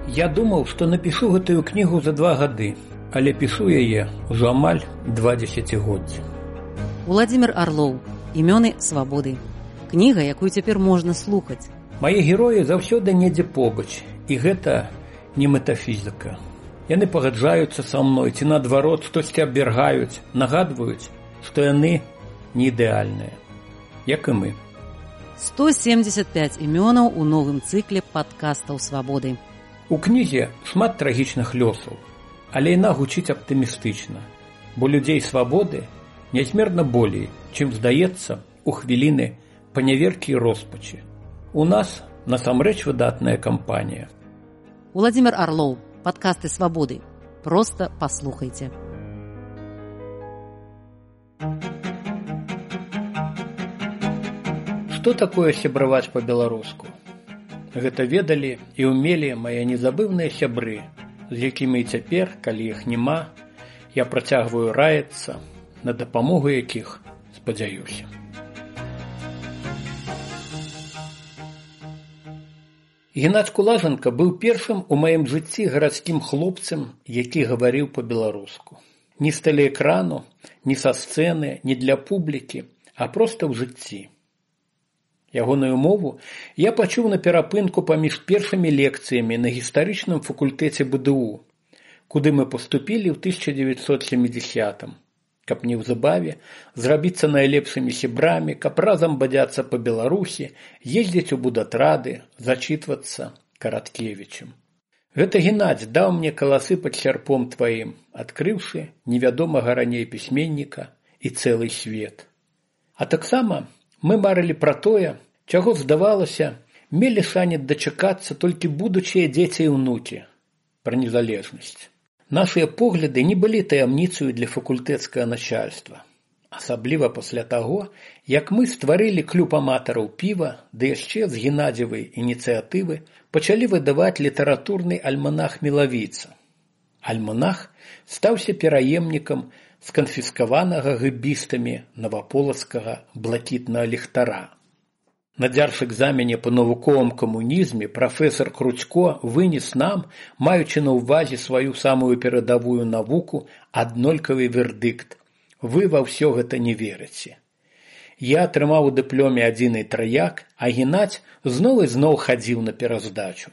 Я думаў, што напішу гэтую кнігу за 2 гады, але пішу яе ўжо амаль 2 дзесяцігоддзі. Уладзімір Арлоў. Імёны свабоды. Кніга, якую цяпер можна слухаць. Мае героі заўсёды недзе побач, і гэта не метафізіка. Яны пагаджаюцца са мной, ці наадварот штосьці абвяргаюць, нагадваюць, што яны не ідэальныя, як і мы. 175 імёнаў у новым цыкле падкастаў свабоды. У кнізе шмат трагічных лёсаў, але яна гучыць аптымістычна, бо людзей свабоды нязмерна болей, чым здаецца у хвіліны паняверкі і роспачы. У нас насамрэч выдатная кампанія. Уладзімір Арлоў. Падкасты свабоды. Проста паслухайце. Што такое сябраваць па-беларуску? Гэта ведалі і ўмелі мае незабыўныя сябры, з якімі і цяпер, калі іх няма, я працягваю раіцца, на дапамогу якіх спадзяюся. Геннадзь Кулажанка быў першым у маім жыцці гарадскім хлопцам, які гаварыў па-беларуску. Ні з тэлеэкрану, ні са сцэны, ні для публікі, а проста ў жыцці. Ягоную мову я пачуў на перапынку паміж першымі лекцыямі на гістарычным факультэце БДУ, куды мы паступілі ў 1970-м, каб неўзабаве зрабіцца найлепшымі сябрамі, каб разам бадзяцца па Беларусі, ездзіць у будатрады, зачытвацца Караткевічам. Гэта Геннадзь даў мне каласы пад сярпом тваім, адкрыўшы невядомага раней пісьменніка і цэлы свет. А таксама мы марылі пра тое, чаго, здавалася, мелі шанец дачакацца толькі будучыя дзеці і ўнукі, пра незалежнасць. Нашыя погляды не былі таямніцаю для факультэцкага начальства. Асабліва пасля таго, як мы стварылі клуб аматараў піва, ды яшчэ з Геннадзевай ініцыятывы пачалі выдаваць літаратурны альманах «Мілавіца». Альманах стаўся пераемнікам сканфіскаванага гэбістамі наваполацкага блакітнага ліхтара. На дзяржэкзамене па навуковым камунізме прафесар Кручко вынес нам, маючы на ўвазе сваю самую перадавую навуку, аднолькавы вердыкт: вы ва ўсё гэта не верыце. Я атрымаў у дыпломе 1 траяк, а Геннадзь зноў і зноў хадзіў на пераздачу.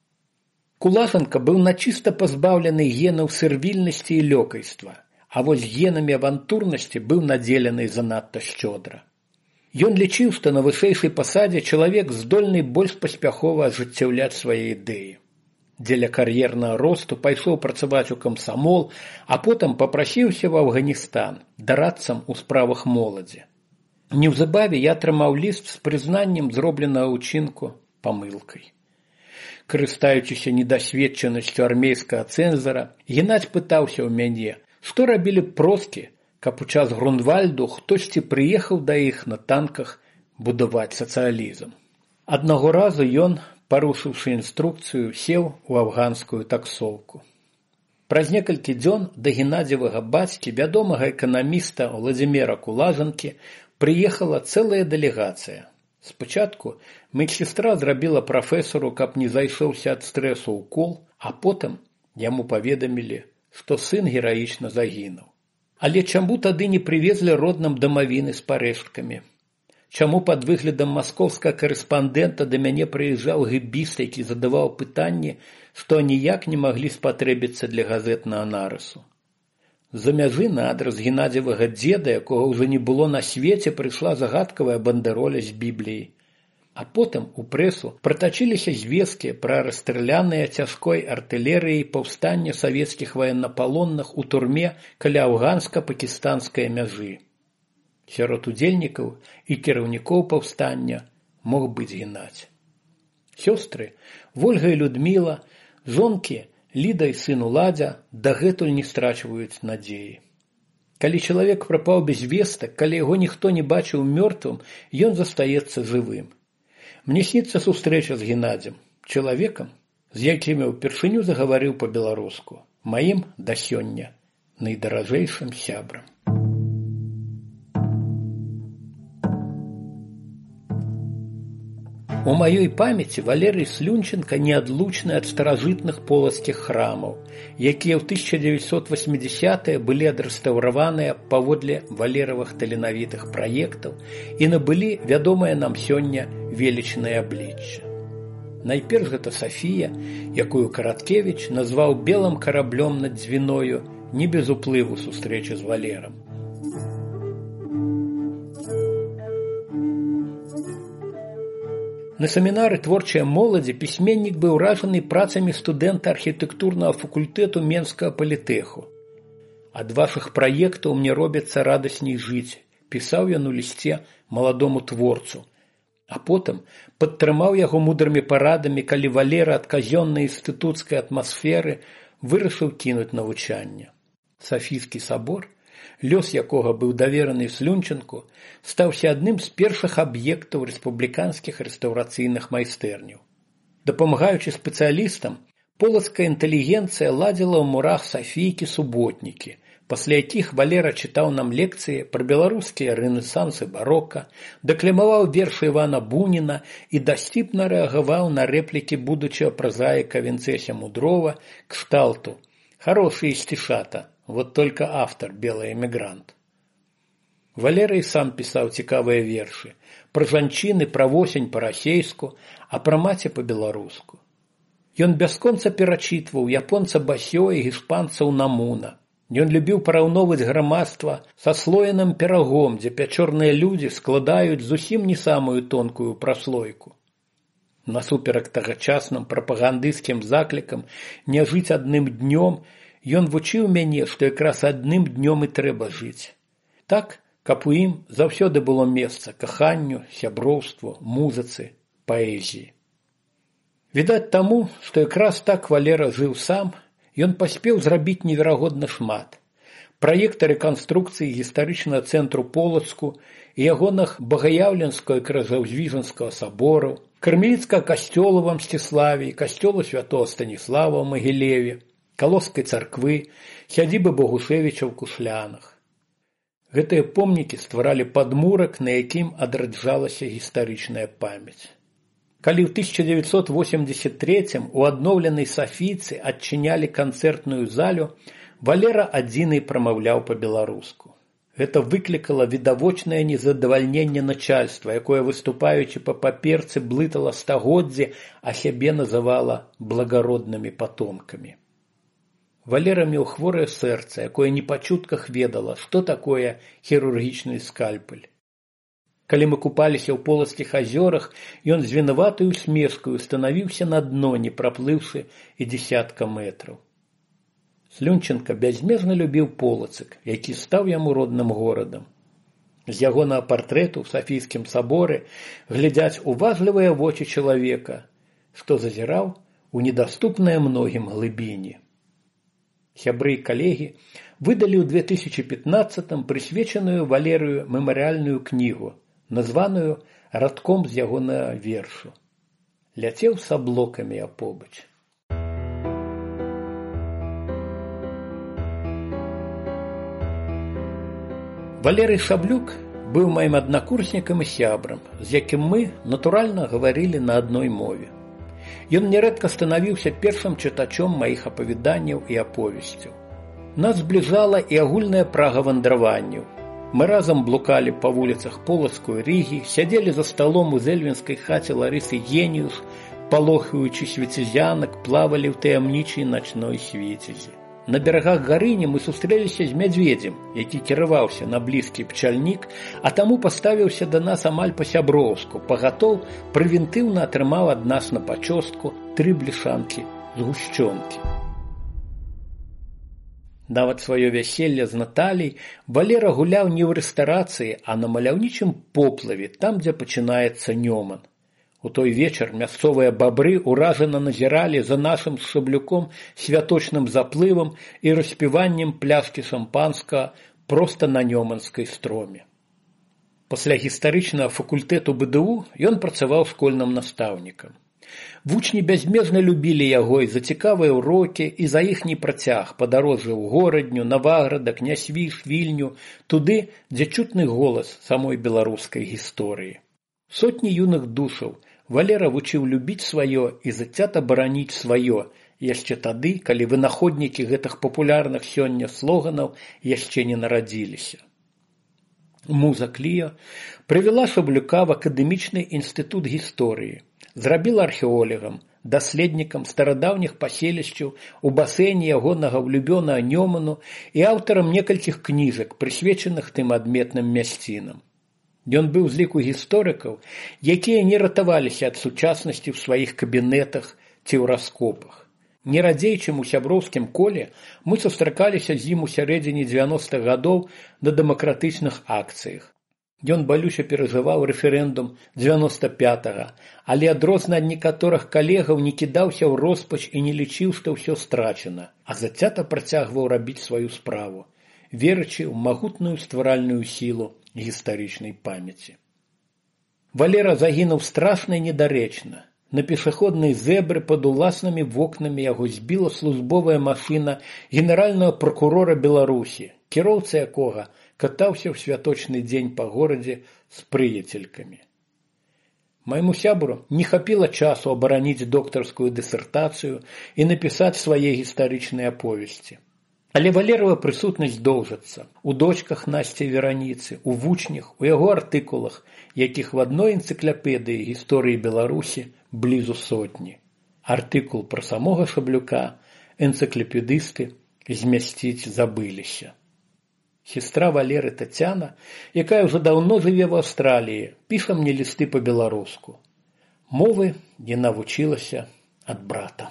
Кулажанка быў начыста пазбаўлены генаў сервільнасці і лёкайства, а вось генамі авантурнасці быў надзелены занадта шчодра. Ён лічыў, што на вышэйшай пасадзе чалавек здольны больш паспяхова ажыццяўляць свае ідэі. Дзеля кар'ернага росту пайшоў працаваць у камсамол, а потым папрасіўся в Афганістан дарадцам у справах моладзі. Неўзабаве я атрымаў ліст з прызнаннем зробленага ўчынку памылкай. Карыстаючыся недасведчанасцю армейскага цэнзара, Геннадзь пытаўся ў мяне, што рабілі проскі, каб у час Грунвальду хтосьці прыехаў да іх на танках будаваць сацыялізм. Аднаго разу ён, парушыўшы інструкцыю, сеў у афганскую таксоўку. Праз некалькі дзён да Геннадзевага бацькі, вядомага эканаміста Уладзіміра Кулажанкі, прыехала цэлая дэлегацыя. Спачатку медсестра зрабіла прафесару, каб не зайшоўся ад стрэсу укол, а потым яму паведамілі, што сын гераічна загінуў. Але чаму тады не прывезлі родным дамавіны з парэшткамі? Чаму пад выглядам маскоўскага карэспандэнта да мяне прыязджаў гэбіст, які задаваў пытанні, што ніяк не маглі спатрэбіцца для газетнага нарысу? З-за мяжы на адрас Геннадзевага дзеда, якога ўжо не было на свеце, прыйшла загадкавая бандероля з Бібліяй. А потым у прэсу пратачыліся звесткі пра расстраляныя цяжкой артылерыяй паўстанне савецкіх ваеннапалонных у турме каля афганска-пакістанскай мяжы. Сярод удзельнікаў і кіраўнікоў паўстання мог быць Геннадзь. Сёстры Вольга і Людміла, жонкі Ліда і сын Уладзя дагэтуль не страчваюць надзеі. Калі чалавек прапаў без вестак, калі яго ніхто не бачыў мёртвым, ён застаецца жывым. Мне сніцца сустрэча з Геннадзем, чалавекам, з якім я ўпершыню загаварыў па-беларуску, маім да сёння найдаражэйшым сябрам. У маёй памяці Валерый Слюнченко неадлучны ад старажытных полацкіх храмаў, якія ў 1980-е былі адрэстаўраваныя паводле валеравых таленавітых праектаў і набылі вядомае нам сёння велічнае аблічча. Найперш гэта Сафія, якую Караткевіч назваў белым караблём над Дзвіною, не без уплыву сустрэчы з Валерам. На семінары творчай моладзі пісьменнік быў уражаны працамі студэнта архітэктурнага факультэту Менскага палітэху. «Ад вашых праектаў мне робіцца радасней жыць», пісаў ён у лісце маладому творцу, а потым падтрымаў яго мудрымі парадамі, калі Валера ад казённай інстытуцкай атмасферы вырашыў кінуць навучанне. Сафійскі сабор, лёс якога быў давераны Слюнченку, стаўся адным з першых аб'ектаў рэспубліканскіх рэстаўрацыйных майстэрняў. Дапамагаючы спецыялістам, полацкая інтэлігенцыя ладзіла ў мурах Сафійкі суботнікі, пасля якіх Валера чытаў нам лекцыі пра беларускія рэнесанс і барока, дэкламаваў вершы Івана Буніна і дасціпна рэагаваў на рэплікі будучага празаіка Вінцэся Мудрова кшталту «Хорошие стишата, вот только автор белый эмігрант». Валера і сам пісаў цікавыя вершы пра жанчыны, пра восень па-расейску, а пра маці па-беларуску. Ён бясконца перачытваў японца Басё і іспанца Унамуна. Ён любіў параўноўваць грамадства са слоеным пірагом, дзе пячорныя людзі складаюць зусім не самую тонкую праслойку. Насуперак тагачасным прапагандысцкім заклікам не жыць адным днём, ён вучыў мяне, што якраз адным днём і трэба жыць. Так, каб у ім заўсёды было месца каханню, сяброўству, музыцы, паэзіі. Відаць таму, што якраз так Валера жыў сам, ён паспеў зрабіць неверагодна шмат. Праекты рэканструкцыі гістарычнага цэнтру Полацку і ягоных Багаяўленскага і Крыжаўзвіжанскага сабораў, Кармеліцкага касцёла ва Мсціславе, касцёла святого Станіслава ў Магілеве, Калоскай царквы, сядзібы Богушевіча ў Кушлянах. Гэтыя помнікі стваралі падмурак, на якім адраджалася гістарычная памяць. Калі ў 1983 у адноўленай Сафійцы адчынялі канцэртную залю, Валера адзіны прамаўляў па-беларуску. Гэта выклікала відавочнае незадавальненне начальства, якое, выступаючы па паперцы, блытала стагоддзі, а сябе называла благароднымі патомкамі. Валера меў хворае сэрца, якое не па чутках ведала, што такое хірургічны скальпель. Калі мы купаліся ў Полацкіх азёрах, ён з вінаватай усмешкаю станавіўся на дно, не праплыўшы і дзесятка метраў. Слюнченка бязмежна любіў Полацак, які стаў яму родным горадам. З ягонага партрэту ў Сафійскім саборы глядзяць уважлівыя вочы чалавека, што зазіраў у недаступныя многім глыбіні. Сябры і калегі выдалі ў 2015-м прысвечаную Валерыю мемарыяльную кнігу, названую радком з ягонага вершу. Ляцеў с аблокамі апобач. Валерый Шаблюк быў маім аднакурснікам і сябрам, з якім мы, натуральна, гаварылі на адной мове. Ён нярэдка станавіўся першым чытачом маіх апавяданняў і аповесцяў. Нас збліжала і агульная прага вандраванняў. Мы разам блукалі па вуліцах Полацку і Рыгі, сядзелі за сталом у зэльвінскай хаце Ларысы Геніюш, палохаючы свецізянак, плавалі ў таямнічай начной свецізі. На берагах Гарыні мы сустрэліся з мядзведзем, які кіраваўся на блізкі пчальнік, а таму паставіўся да нас амаль па-сяброўску, пагатоў прэвентыўна атрымаў ад нас на пачостку 3 блішанкі згушчонкі. Нават сваё вяселле з Наталій Валера гуляў не ў рэстарацыі, а на маляўнічым поплаве, там, дзе пачынаецца Нёман. У той вечар мясцовыя бабры ўражана назіралі за нашым з Шаблюком святочным заплывам і распіваннем пляшкі шампанскага проста на Нёманскай строме. Пасля гістарычнага факультэту БДУ ён працаваў школьным настаўнікам. Вучні бязмежна любілі яго і за цікавыя ўрокі, і за іхні працяг падарожжа ў Горадню, Наваграда, Княсвіж, Вільню, туды, дзе чутны голас самой беларускай гісторыі. Сотні юных душаў Валера вучыў любіць сваё і зацята бараніць сваё, яшчэ тады, калі вынаходнікі гэтых папулярных сёння слоганаў яшчэ не нарадзіліся. Муза Кліо прывяла Шаблюка в акадэмічны інстытут гісторыі, зрабіла археолагам, даследнікам старадаўніх паселішчаў у басейне ягонага ўлюбёнага Нёману і аўтарам некалькіх кніжак, прысвечаных тым адметным мясцінам. Ён быў з ліку гісторыкаў, якія не ратаваліся ад сучаснасці ў сваіх кабінетах ці ў раскопах. Не радзей, чым у сяброўскім коле, мы сустракаліся з ім у сярэдзіне 90-х гадоў на дэмакратычных акцыях. Ён балюча перажываў рэферэндум 95-го, але адрознна ад некаторых калегаў не кідаўся ў роспач і не лічыў, што ўсё страчана, а зацята працягваў рабіць сваю справу, верачы ў магутную стваральную сілу гістарычнай памяці. Валера загінуў страшна і недарэчна. На пешаходнай зэбры пад уласнымі вокнамі яго збіла службовая машына генеральнага пракурора Беларусі, кіроўца якога катаўся ў святочны дзень па горадзе з прыяцелькамі. Майму сябру не хапіла часу абараніць доктарскую дысертацыю і напісаць свае гістарычныя аповесці. Але Валерава прысутнасць доўжыцца у дочках Насці Вераніцы, у вучнях, у яго артыкулах, якіх в адной энцыклапедыі гісторыі Беларусі блізу сотні. Артыкул пра самога Шаблюка энцыклапедысты змясціць забыліся. Сестра Валеры Тацяна, якая ўжо даўно жыве в Аўстраліі, піша мне лісты па-беларуску. Мовы яна вучылася ад брата.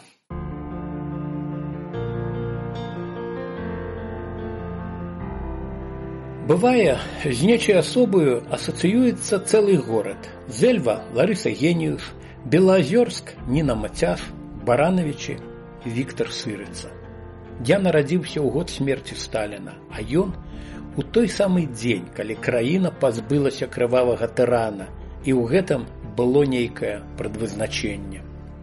Бывае, з нечай асобою асацыюецца цэлы горад. Зэльва – Ларыса Геніюш, Белаазёрск – Ніна Мацяш, Баранавічы – Віктар Сырыца. Я нарадзіўся ў год смерці Сталіна, а ён у той самы дзень, калі краіна пазбылася крывавага тырана, і ў гэтым было нейкае прадвызначэнне.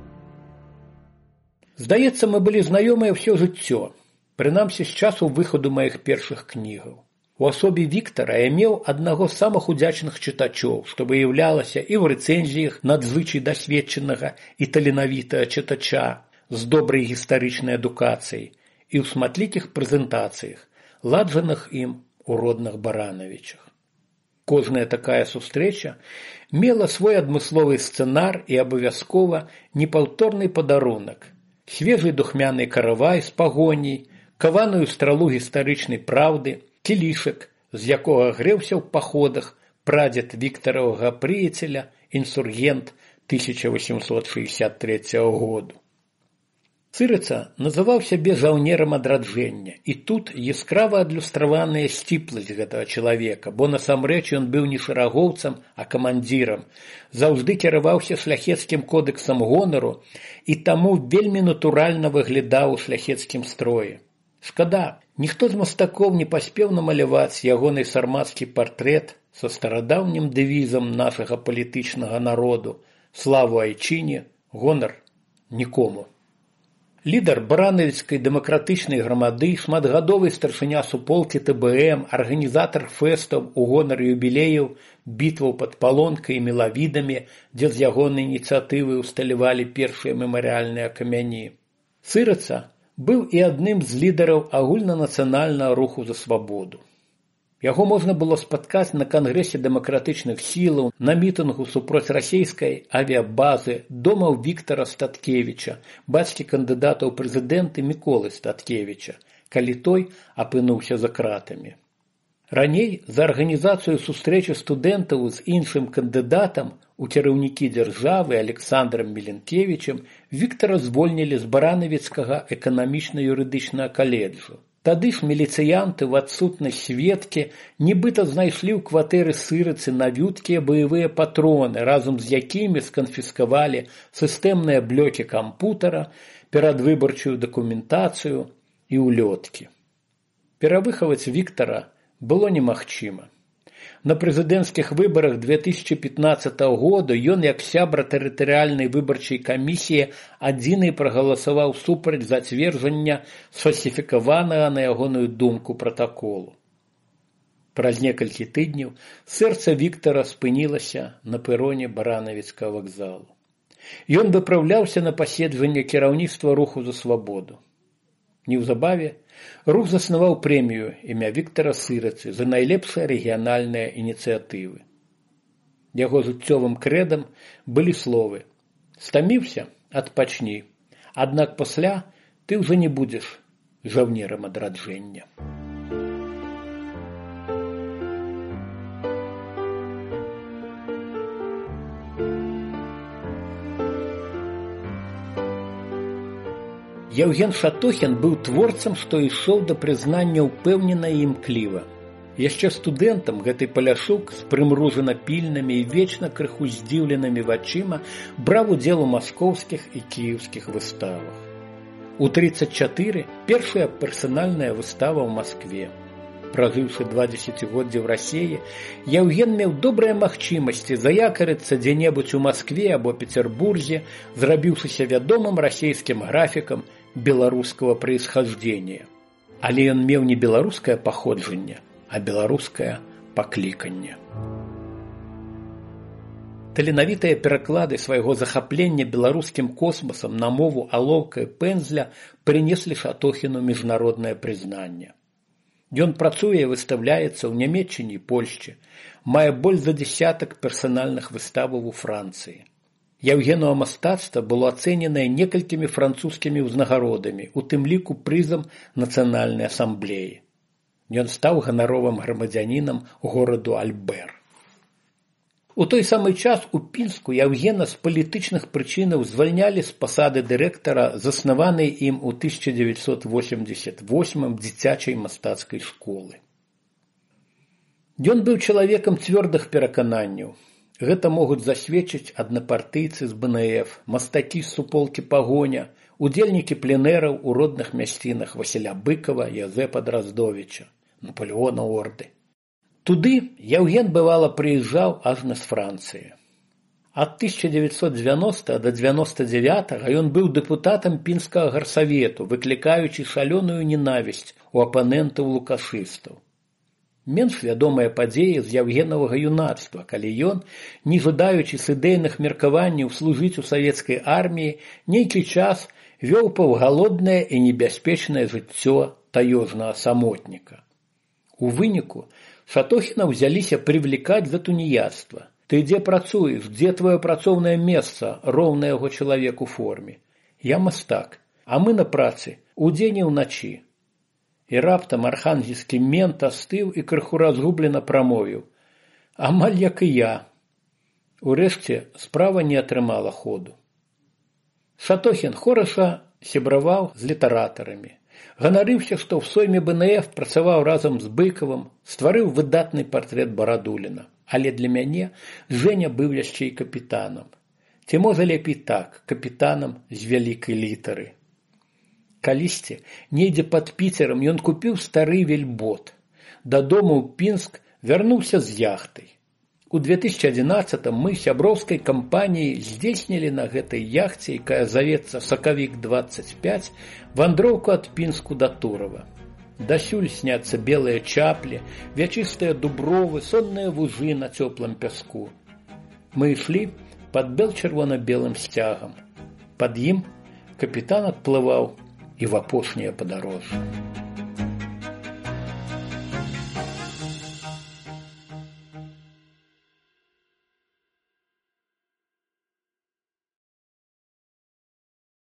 Здаецца, мы былі знаёмыя ўсё жыццё, прынамсі з часу выхаду маіх першых кнігаў. У асобе Віктара я меў аднаго з самых удзячных чытачоў, што выяўлялася і ў рэцэнзіях надзвычай дасведчанага і таленавітага чытача з добрай гістарычнай адукацыяй і ў шматлікіх прэзентацыях, ладжаных ім у родных Баранавічах. Кожная такая сустрэча мела свой адмысловы сцэнар і абавязкова непаўторны падарунак, свежы духмяны каравай з пагоняй, каваную стралу гістарычнай праўды, кілішак, з якога грэўся ў паходах прадзед Віктаравага прыяцеля, інсургент 1863 году. Сырыца называў сябе жаўнерам адраджэння, і тут яскрава адлюстраваная сціпласць гэтага чалавека, бо насамрэч ён быў не шэрагоўцам, а камандзірам, заўжды кіраваўся шляхецкім кодэксам гонару і таму вельмі натуральна выглядаў у шляхецкім строі. Шкада, ніхто з мастакоў не паспеў намаляваць ягоны сармацкі партрэт са старадаўнім дэвізам нашага палітычнага народу «Славу айчыне, гонар нікому». Лідар баранавіцкай дэмакратычнай грамады, шматгадовы старшыня суполкі ТБМ, арганізатар фэстаў у гонар юбілеяў, бітваў пад Палонкай і Мелавідамі, дзе з ягонай ініцыятывы ўсталявалі першыя мемарыяльныя камяні. Сырыца быў і адным з лідараў агульнанацыянальнага руху за свабоду. Яго можна было спаткаць на кангрэсе дэмакратычных сілаў, на мітынгу супроць расейскай авіябазы, дома ў Віктара Статкевіча, бацькі кандыдата ў прэзідэнты Міколы Статкевіча, калі той апынуўся за кратамі. Раней за арганізацыю сустрэчы студэнтаў з іншым кандыдатам у кіраўнікі дзяржавы Александрам Міленкевічам Віктара звольнілі з Баранавіцкага эканамічна-юрыдычнага каледжу. Тады ж міліцыянты ў адсутнасць сведкі нібыта знайшлі ў кватэры Сырыцы навюткія баявыя патроны, разам з якімі сканфіскавалі сістэмныя блокі кампутара, перадвыбарчую дакументацыю і ўлёткі. Перавыхаваць Віктара было немагчыма. На прэзідэнцкіх выбарах 2015 года ён, як сябра тэрытарыяльнай выбарчай камісіі, адзіны прагаласаваў супраць зацверджання сфальсіфікаванага, на ягоную думку, пратаколу. Праз некалькі тыдняў сэрца Віктара спынілася на пероне Баранавіцкага вакзалу. Ён выпраўляўся на паседжанне кіраўніцтва руху за свабоду. Неўзабаве рух заснаваў прэмію імя Віктара Сырыцы за найлепшыя рэгіянальныя ініцыятывы. Яго жыццёвым крэдам былі словы: «Стаміўся? Адпачні. Аднак пасля ты ўжо не будзеш жаўнерам адраджэння». Яўген Шатохін быў творцам, што ішоў да прызнання ўпэўнена і імкліва. Яшчэ студэнтам гэты паляшук з прымружана пільнымі і вечна крыху здзіўленымі вачыма браў удзел у маскоўскіх і кіеўскіх выставах. У 34 першая персанальная выстава ў Маскве. Пражыўшы 2 дзесяцігоддзі ў Расіі, Яўген меў добрыя магчымасці заякарыцца дзе-небудзь у Маскве або Петербурзе, зрабіўшыся вядомым расійскім графікам беларускага происхождения. Але ён меў не беларускае паходжанне, а беларускае пакліканне. Таленавітыя пераклады свайго захаплення беларускім космасам на мову алоўка і пэндзля прынеслі Шатохіну міжнароднае прызнанне. Ён працуе і выстаўляецца ў Нямецчыне і Польшчы, мае больш за дзесятак персанальных выставаў у Францыі. Яўгенова мастацтва было ацэненае некалькімі французскімі ўзнагародамі, у тым ліку прызам Нацыянальнай асамблеі. Ён стаў ганаровым грамадзянінам гораду Альбер. У той самы час у Пінску Яўгена з палітычных прычынаў звальнялі з пасады дырэктара заснаванай ім у 1988 дзіцячай мастацкай школы. Ён быў чалавекам цвёрдых перакананняў. Гэта могуць засведчыць аднапартыйцы з БНФ, мастакі з суполкі Пагоня, удзельнікі пленэраў у родных мясцінах Васіля Быкова, Язэпа Драздовіча, Напалеона Орды. Туды Яўген бывала прыязджаў ажна з Францыі. Ад 1990 до 99 ён быў дэпутатам Пінскага гарсавету, выклікаючы шалёную ненавісць у апанентаў лукашыстаў. Менш вядомыя падзеі з Яўгенавага юнацтва, калі ён, не жадаючы з ідэйных меркаванняў служыць у савецкай арміі, нейкі час вёў паўгалоднае і небяспечнае жыццё таёжнага самотніка. У выніку Шатохіна ўзяліся прывлікаць за туніяцтва. Ты дзе працуеш, дзе твоё працоўнае месца, роўна яго чалавек у форме. Я мастак, а мы на працы, удзень і ўначы. І раптам архангельскі мент астыў і крыху разгублена прамовіў: амаль як і я. Урэшце справа не атрымала ходу. Шатохін хораша сябраваў з літаратарамі. Ганарыўся, што ў сойме БНФ працаваў разам з Быкавым, стварыў выдатны партрэт Барадуліна. Але для мяне Жэня быў яшчэ і капітанам. Ці можа лепей так, капітанам з вялікай літары. Калісьці, недзе пад Піцерам ён купіў стары вельбот. Дадому ў Пінск вярнуўся з яхтай. У 2011 мы сяброўскай кампаніяй здзейснілі на гэтай яхце, якая завецца «Сакавік-25», вандроўку ад Пінску да Турова. Дасюль сняцца белыя чаплі, вячыстыя дубровы, сонныя вужы на цёплым пяску. Мы ішлі пад бел-чырвона-белым сцягам. Пад ім капітан адплываў і в апошняе падарожжа.